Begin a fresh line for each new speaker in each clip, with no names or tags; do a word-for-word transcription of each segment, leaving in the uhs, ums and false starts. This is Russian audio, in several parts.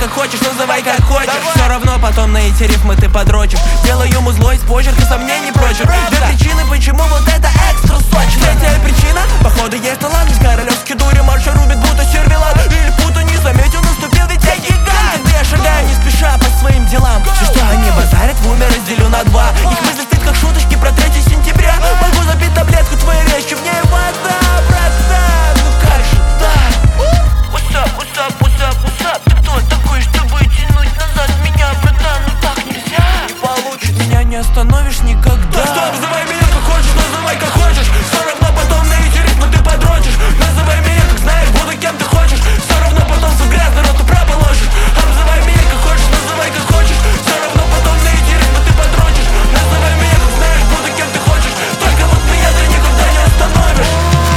как хочешь, называй как хочешь. Все равно потом на эти рифмы ты подрочишь. Делаю музло из почерк и сомнений прочих. Две причины, почему вот это экстра сочно. Третья причина, походу есть талант. С королевской дури марша рубит, будто сервелат. Или путу не заметил, наступил ведь я гигант. Когда я шагаю не спеша по своим делам. Все, что они базарят, в уме разделю на два. Их мысли стоит как шуточки про третье сентября. Могу запить таблетку твоей речи, в ней вода, братан. Ну как же так?
What's up, what's up, what's up, what's up? Ты кто такой, чтобы тянуть назад меня, братан? Ну так нельзя.
Не получится, меня не остановишь никогда.
Так что называй меня как хочешь, называй как хочешь. Все равно потом на эти ритмы ты подрочишь. Называй меня как знаешь, буду кем ты хочешь. Все равно потом в грязный рот упра положишь. Обзывай меня как хочешь, называй как хочешь. Все равно потом на эти ритмы ты подрочишь. Называй меня как знаешь, буду кем ты хочешь. Только вот меня ты никогда не остановишь.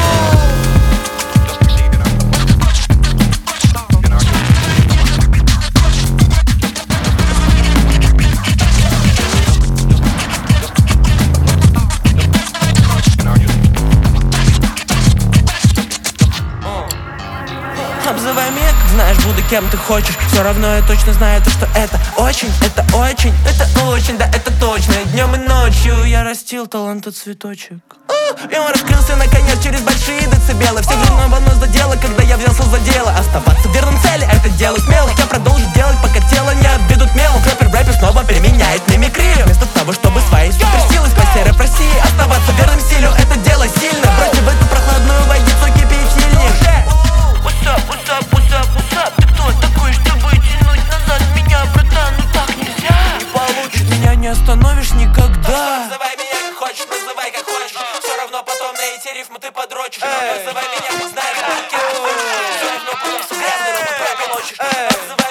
Обзывай меня, как знаешь, буду кем ты хочешь. Все равно я точно знаю то, что это очень, это очень, это очень, да это точно. Днем и ночью я растил таланта цветочек. И он раскрылся наконец через большие децибелы. Все грязного нос задело, когда я взялся за дело. Оставаться верным цели, это дело смелых. Я продолжу делать, пока тело не обведут мелом. Рэпер в рэпе снова применяет мимикрию. Вместо того, чтобы своей суперсилой спасти рэп России, оставаться верным стилю, это дело сильно. Бросьте в эту прохладную водицу кипятильник.
What's up, what's up, what's up, what's up? Ты кто такой, чтобы тянуть назад меня, братан? Ну так нельзя.
Не получится, меня не остановишь никогда. Называй меня как хочешь, называй как хочешь. Все равно потом на эти рифмы ты подрочишь. Называй меня как знаешь, как хочешь. Все равно потом с грязный рот упра получишь.